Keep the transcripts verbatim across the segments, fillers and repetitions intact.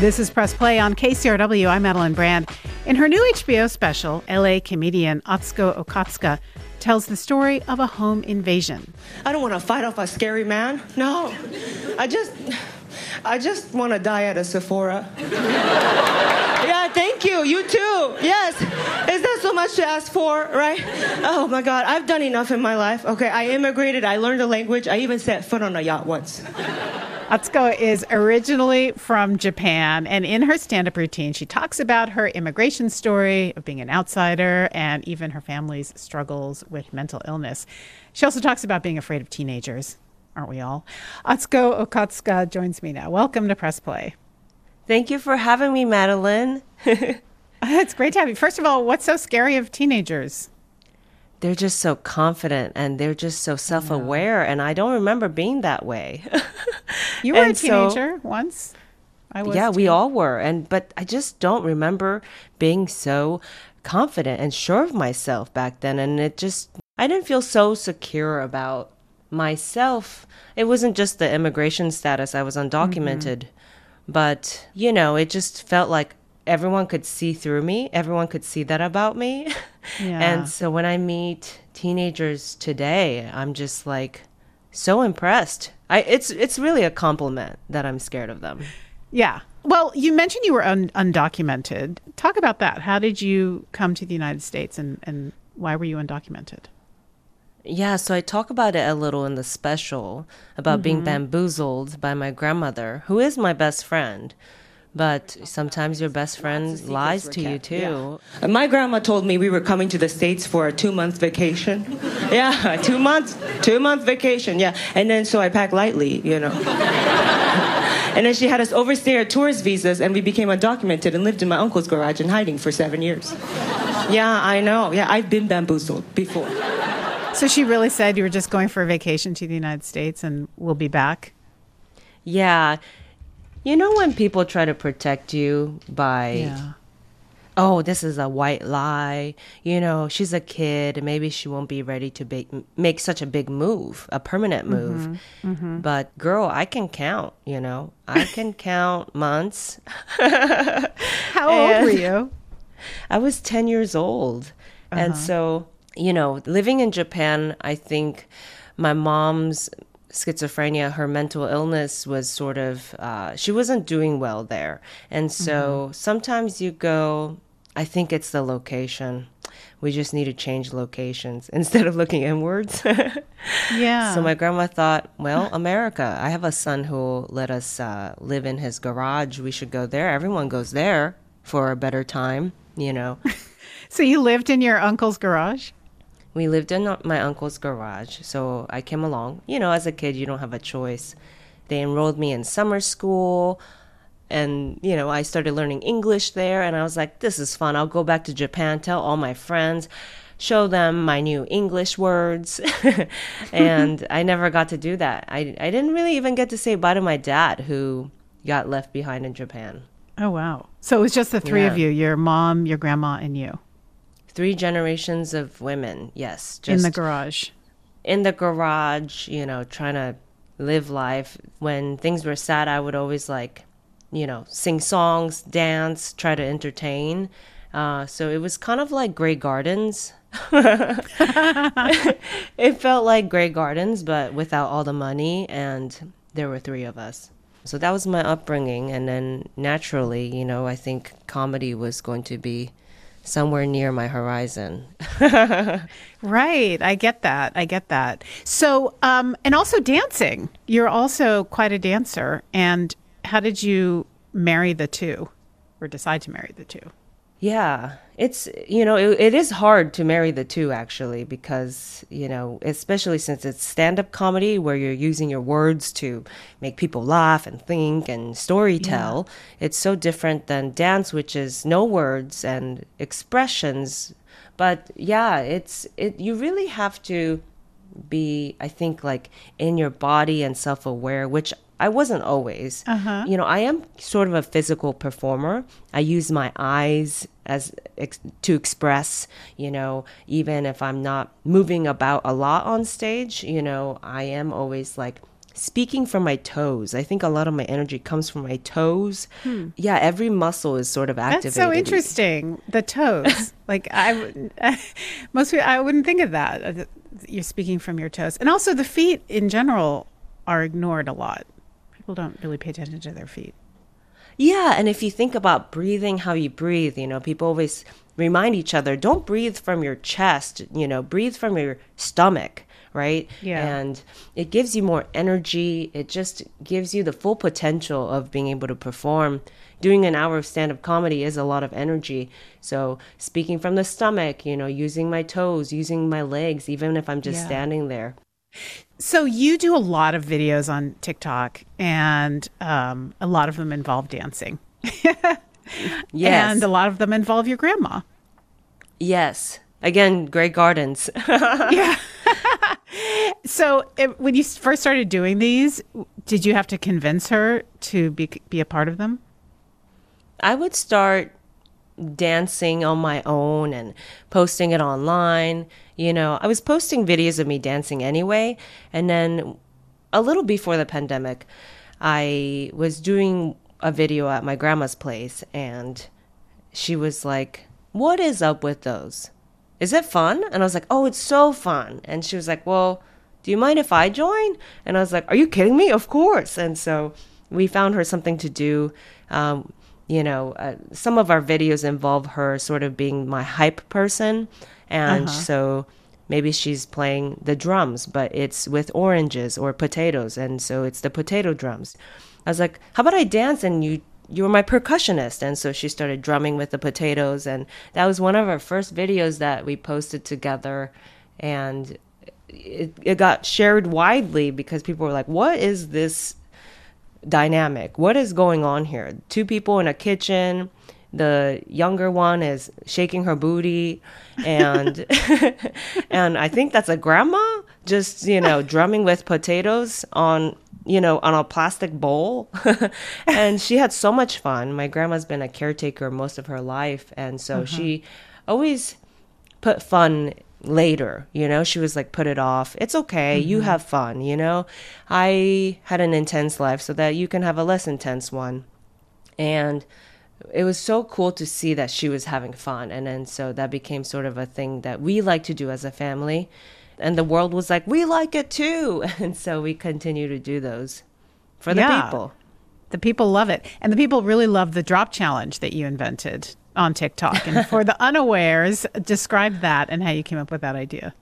This is Press Play on K C R W. I'm Madeline Brand. In her new H B O special, L A comedian Atsuko Okatsuka tells the story of a home invasion. I don't want to fight off a scary man. No. I just... I just want to die at a Sephora. Yeah, thank you. You too. Yes. Is that so much to ask for, right? Oh, my God. I've done enough in my life. Okay, I immigrated. I learned a language. I even set foot on a yacht once. Atsuko is originally from Japan, and in her stand-up routine, she talks about her immigration story of being an outsider and even her family's struggles with mental illness. She also talks about being afraid of teenagers. Aren't we all? Atsuko Okatsuka joins me now. Welcome to Press Play. Thank you for having me, Madeline. It's great to have you. First of all, what's so scary of teenagers? They're just so confident and they're just so self-aware, and I don't remember being that way. You were and a teenager so, once. I was yeah, too. we all were, and but I just don't remember being so confident and sure of myself back then, and it just I didn't feel so secure about myself. It wasn't just the immigration status. I was undocumented. Mm-hmm. But, you know, it just felt like everyone could see through me. Everyone could see that about me. Yeah. And so when I meet teenagers today, I'm just like so impressed. I it's it's really a compliment that I'm scared of them. Yeah. Well, you mentioned you were un- undocumented. Talk about that. How did you come to the United States, and, and why were you undocumented? Yeah, so I talk about it a little in the special about mm-hmm. being bamboozled by my grandmother, who is my best friend. But sometimes your best friend lies to you, too. Yeah. My grandma told me we were coming to the States for a two-month vacation. Yeah, two months, two-month vacation, yeah. And then so I packed lightly, you know. And then she had us overstay our tourist visas, and we became undocumented and lived in my uncle's garage in hiding for seven years. Yeah, I know. Yeah, I've been bamboozled before. So she really said you were just going for a vacation to the United States and we'll be back? Yeah. You know when people try to protect you by, yeah. oh, this is a white lie. You know, she's a kid. Maybe she won't be ready to be, make such a big move, a permanent move. Mm-hmm. Mm-hmm. But girl, I can count, you know. I can count months. How old were you? I was ten years old. Uh-huh. And so... You know, living in Japan, I think my mom's schizophrenia, her mental illness was sort of, uh, she wasn't doing well there. And so mm-hmm. sometimes you go, I think it's the location. We just need to change locations instead of looking inwards. Yeah. So my grandma thought, well, America, I have a son who will let us uh, live in his garage. We should go there. Everyone goes there for a better time, you know. So you lived in your uncle's garage? We lived in my uncle's garage, so I came along. You know, as a kid, you don't have a choice. They enrolled me in summer school, and, you know, I started learning English there, and I was like, this is fun. I'll go back to Japan, tell all my friends, show them my new English words, and I never got to do that. I, I didn't really even get to say bye to my dad, who got left behind in Japan. Oh, wow. So it was just the three yeah. of you, your mom, your grandma, and you. Three generations of women, yes. Just in the garage. In the garage, you know, trying to live life. When things were sad, I would always, like, you know, sing songs, dance, try to entertain. Uh, so it was kind of like Grey Gardens. It felt like Grey Gardens, but without all the money, and there were three of us. So that was my upbringing, and then naturally, you know, I think comedy was going to be somewhere near my horizon. Right. I get that. I get that. So, um, and also dancing. You're also quite a dancer. And how did you marry the two, or decide to marry the two? Yeah, it's, you know, it, it is hard to marry the two, actually, because, you know, especially since it's stand-up comedy where you're using your words to make people laugh and think and story tell. Yeah. It's so different than dance, which is no words and expressions. But yeah, it's, it, you really have to be, I think, like in your body and self-aware, which I wasn't always. Uh-huh. You know, I am sort of a physical performer. I use my eyes as ex- to express, you know, even if I'm not moving about a lot on stage, you know, I am always like speaking from my toes. I think a lot of my energy comes from my toes. Hmm. Yeah, every muscle is sort of activated. That's so interesting. The toes. Like I would, most people, I wouldn't think of that. You're speaking from your toes. And also the feet in general are ignored a lot. People don't really pay attention to their feet. Yeah, and if you think about breathing, how you breathe, you know, people always remind each other, don't breathe from your chest, you know, breathe from your stomach, right? Yeah. And it gives you more energy. It just gives you the full potential of being able to perform. Doing an hour of stand-up comedy is a lot of energy. So speaking from the stomach, you know, using my toes, using my legs, even if I'm just Yeah. standing there. So you do a lot of videos on TikTok, and um, a lot of them involve dancing. Yes. And a lot of them involve your grandma. Yes. Again, Grey Gardens. Yeah. So it, when you first started doing these, did you have to convince her to be be a part of them? I would start dancing on my own and posting it online. You know, I was posting videos of me dancing anyway. And then a little before the pandemic, I was doing a video at my grandma's place, and she was like, "What is up with those? Is it fun?" And I was like, "Oh, it's so fun." And she was like, "Well, do you mind if I join?" And I was like, "Are you kidding me? Of course." And so we found her something to do. Um, you know, uh, some of our videos involve her sort of being my hype person. And Uh-huh. so maybe she's playing the drums, but it's with oranges or potatoes. And so it's the potato drums. I was like, how about I dance and you you were my percussionist? And so she started drumming with the potatoes. And that was one of our first videos that we posted together. And it, it got shared widely because people were like, what is this dynamic? What is going on here? Two people in a kitchen. The younger one is shaking her booty, and and I think that's a grandma just, you know, drumming with potatoes on, you know, on a plastic bowl. And she had so much fun. My grandma's been a caretaker most of her life, and so Uh-huh. she always put fun later, you know. She was like, put it off, it's okay, you have fun, you know. I had an intense life so that you can have a less intense one. And it was so cool to see that she was having fun. And then so that became sort of a thing that we like to do as a family, and the world was like, we like it too. And so we continue to do those for the Yeah. people. The people love it. And the people really love the drop challenge that you invented on TikTok. And for the unawares, describe that and how you came up with that idea.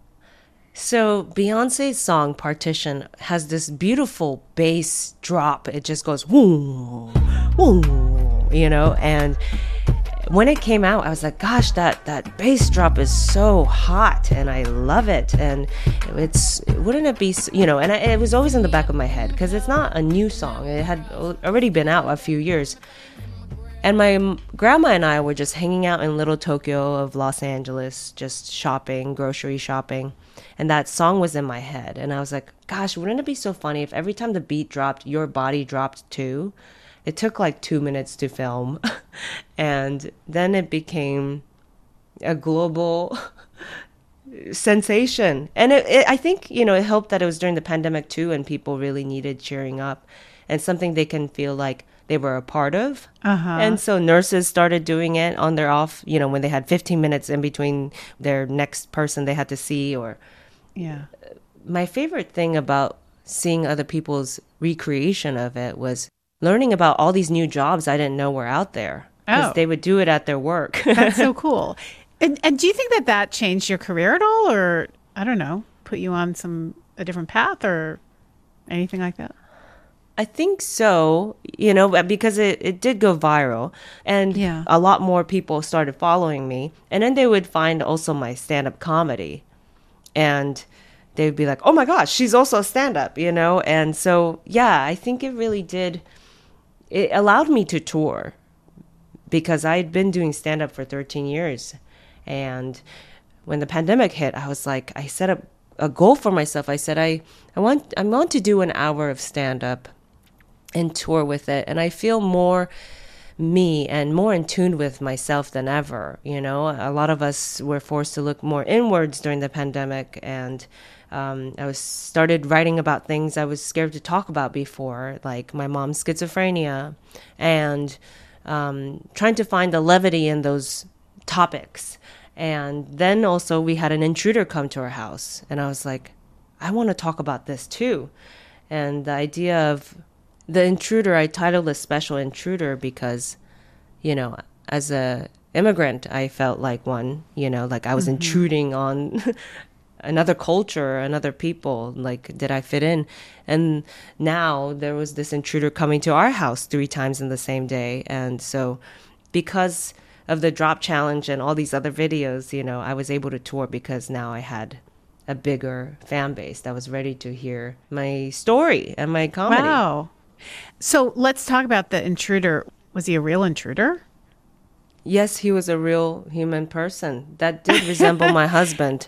So Beyonce's song Partition has this beautiful bass drop. It just goes woo, woo, you know. And when it came out, I was like, gosh, that that bass drop is so hot, and I love it. And it's wouldn't it be, s- you know? And I, it was always in the back of my head because it's not a new song. It had al- already been out a few years. And my m- grandma and I were just hanging out in Little Tokyo of Los Angeles, just shopping, grocery shopping. And that song was in my head. And I was like, gosh, wouldn't it be so funny if every time the beat dropped, your body dropped too? It took like two minutes to film. And then it became a global sensation. And it, it, I think, you know, it helped that it was during the pandemic too, and people really needed cheering up and something they can feel like they were a part of. Uh-huh. And so nurses started doing it on their off, you know, when they had fifteen minutes in between their next person they had to see. Or Yeah. my favorite thing about seeing other people's recreation of it was learning about all these new jobs I didn't know were out there, because Oh. they would do it at their work. That's so cool. And, and do you think that that changed your career at all, or I don't know, put you on some a different path or anything like that? I think so, you know, because it, it did go viral, and Yeah. a lot more people started following me. And then they would find also my stand-up comedy, and they would be like, oh my gosh, she's also a stand-up, you know? And so, yeah, I think it really did. It allowed me to tour because I had been doing stand-up for thirteen years. And when the pandemic hit, I was like, I set up a goal for myself. I said, I, I want, I want to do an hour of stand-up and tour with it. And I feel more me and more in tune with myself than ever. You know, a lot of us were forced to look more inwards during the pandemic, and Um, I was started writing about things I was scared to talk about before, like my mom's schizophrenia, and um, trying to find the levity in those topics. And then also we had an intruder come to our house, and I was like, I want to talk about this too. And the idea of the intruder, I titled a special intruder because, you know, as a immigrant, I felt like one, you know, like I was mm-hmm. intruding on another culture, another people, like, did I fit in? And now there was this intruder coming to our house three times in the same day. And so because of the drop challenge and all these other videos, you know, I was able to tour because now I had a bigger fan base that was ready to hear my story and my comedy. Wow. So let's talk about the intruder. Was he a real intruder? Yes, he was a real human person that did resemble my husband.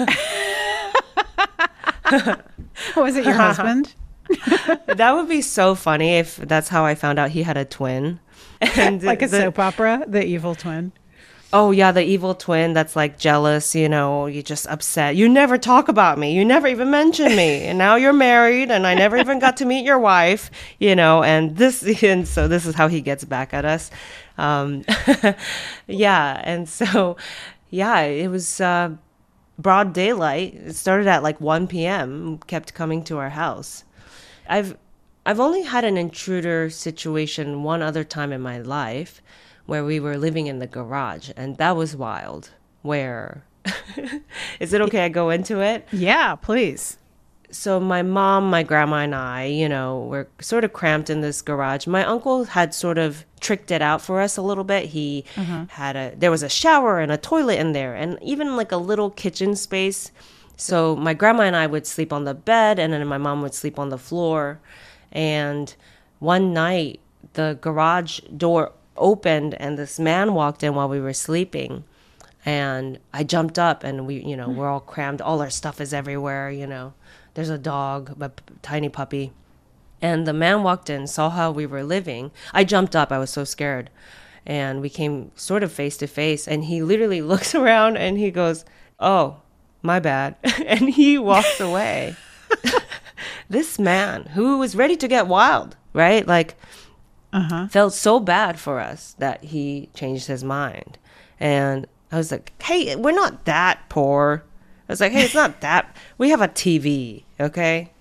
Was it your husband? That would be so funny if that's how I found out he had a twin. And like a the, soap opera, the evil twin. Oh, yeah, the evil twin that's like jealous, you know, you're just upset. You never talk about me. You never even mention me. And now you're married and I never even got to meet your wife, you know, and this, and so this is how he gets back at us. Um, yeah. And so, yeah, it was uh, broad daylight. It started at like one p.m., kept coming to our house. I've, I've only had an intruder situation one other time in my life, where we were living in the garage, and that was wild. Where, is it okay I go into it? Yeah, please. So my mom, my grandma, and I, you know, were sort of cramped in this garage. My uncle had sort of tricked it out for us a little bit. He uh-huh. had a, there was a shower and a toilet in there, and even like a little kitchen space. So my grandma and I would sleep on the bed, and then my mom would sleep on the floor. And one night, the garage door opened and this man walked in while we were sleeping, and I jumped up, and we, you know, we're all crammed. All our stuff is everywhere, you know. There's a dog, a p- tiny puppy. And the man walked in, saw how we were living. I jumped up. I was so scared. And we came sort of face to face, and he literally looks around and he goes, "Oh, my bad." And he walks away. This man who was ready to get wild, right? Like, Uh-huh. felt so bad for us that he changed his mind. And I was like, hey, we're not that poor. I was like, hey, it's not that. We have a T V, okay?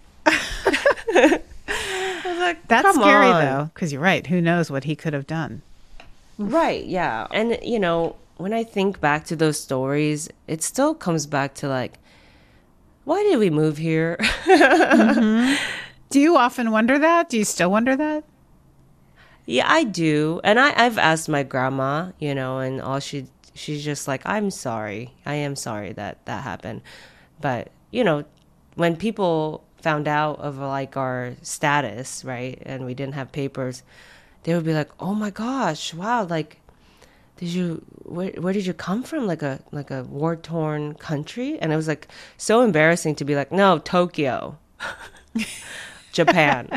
I was like, that's scary, on. though, because you're right. Who knows what he could have done? Right, yeah. And, you know, when I think back to those stories, it still comes back to, like, why did we move here? Mm-hmm. Do you often wonder that? Do you still wonder that? Yeah, I do. And I, I've asked my grandma, you know, and all she she's just like, I'm sorry. I am sorry that that happened. But, you know, when people found out of like our status, right, and we didn't have papers, they would be like, oh my gosh, wow, like, did you, where, where did you come from? Like a, like a war-torn country? And it was like so embarrassing to be like, no, Tokyo. Japan.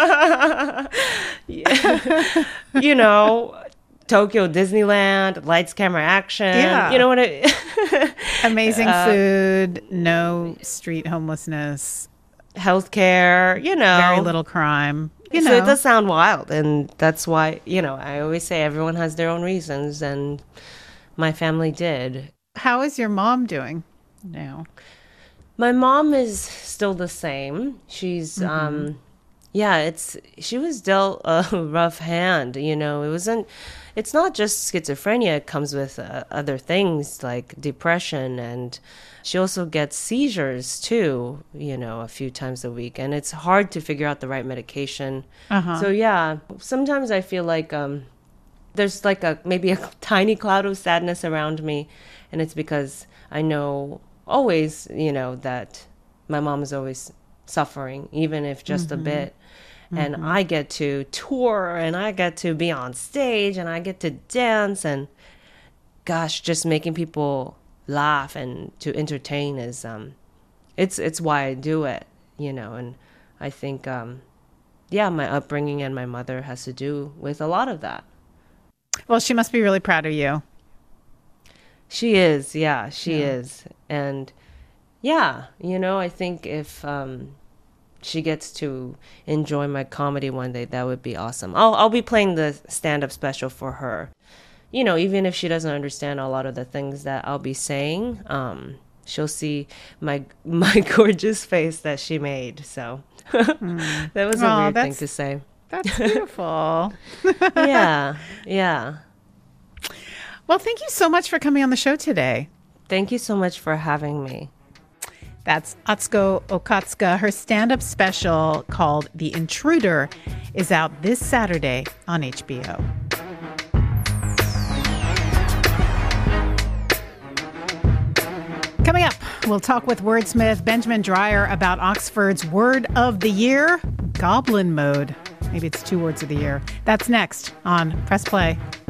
You know, Tokyo Disneyland, lights, camera, action. Yeah. You know what I Amazing uh, food, no street homelessness, healthcare, you know. Very little crime. You so know. it does sound wild, and that's why, you know, I always say everyone has their own reasons, and my family did. How is your mom doing now? My mom is still the same. She's, mm-hmm. um, yeah, it's, she was dealt a rough hand, you know. It wasn't, it's not just schizophrenia. It comes with uh, other things like depression, and she also gets seizures too, you know, a few times a week. And it's hard to figure out the right medication. Uh-huh. So yeah, sometimes I feel like um, there's like a, maybe a tiny cloud of sadness around me. And it's because I know always, you know, that my mom is always suffering, even if just mm-hmm. a bit. And mm-hmm. I get to tour, and I get to be on stage, and I get to dance, and gosh, just making people laugh and to entertain is, um, it's, it's why I do it, you know. And I think, um, yeah, my upbringing and my mother has to do with a lot of that. Well, she must be really proud of you. She is, yeah, she yeah. is. And yeah, you know, I think if um, she gets to enjoy my comedy one day, that would be awesome. I'll I'll be playing the stand-up special for her. You know, even if she doesn't understand a lot of the things that I'll be saying, um, she'll see my my gorgeous face that she made. So mm. that was a oh, weird thing to say. That's beautiful. yeah, yeah. Well, thank you so much for coming on the show today. Thank you so much for having me. That's Atsuko Okatsuka. Her stand-up special called The Intruder is out this Saturday on H B O. Coming up, we'll talk with wordsmith Benjamin Dreyer about Oxford's word of the year, goblin mode. Maybe it's two words of the year. That's next on Press Play.